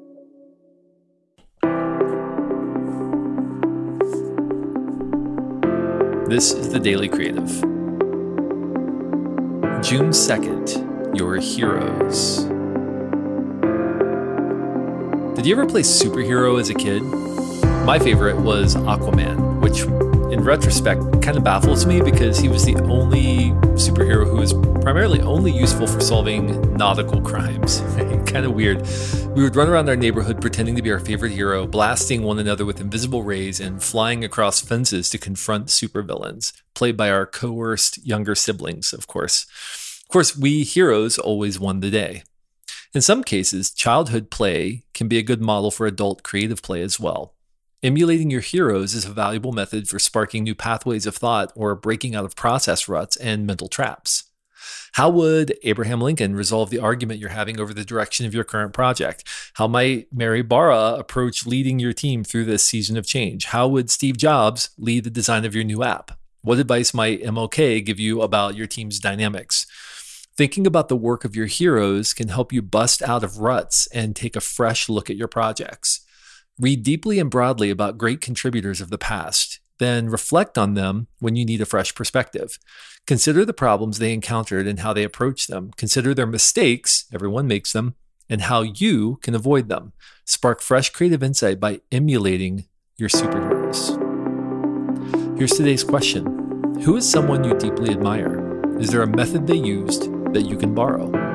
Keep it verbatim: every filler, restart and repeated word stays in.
This is the Daily Creative. June second, your heroes. Did you ever play superhero as a kid? My favorite was Aquaman, which in retrospect kind of baffles me because he was the only superhero who was primarily only useful for solving nautical crimes. Kind of weird. We would run around our neighborhood pretending to be our favorite hero, blasting one another with invisible rays and flying across fences to confront supervillains, played by our coerced younger siblings, of course. Of course, we heroes always won the day. In some cases, childhood play can be a good model for adult creative play as well. Emulating your heroes is a valuable method for sparking new pathways of thought or breaking out of process ruts and mental traps. How would Abraham Lincoln resolve the argument you're having over the direction of your current project? How might Mary Barra approach leading your team through this season of change? How would Steve Jobs lead the design of your new app? What advice might M L K give you about your team's dynamics? Thinking about the work of your heroes can help you bust out of ruts and take a fresh look at your projects. Read deeply and broadly about great contributors of the past, then reflect on them when you need a fresh perspective. Consider the problems they encountered and how they approached them. Consider their mistakes, everyone makes them, and how you can avoid them. Spark fresh creative insight by emulating your superheroes. Here's today's question. Who is someone you deeply admire? Is there a method they used that you can borrow?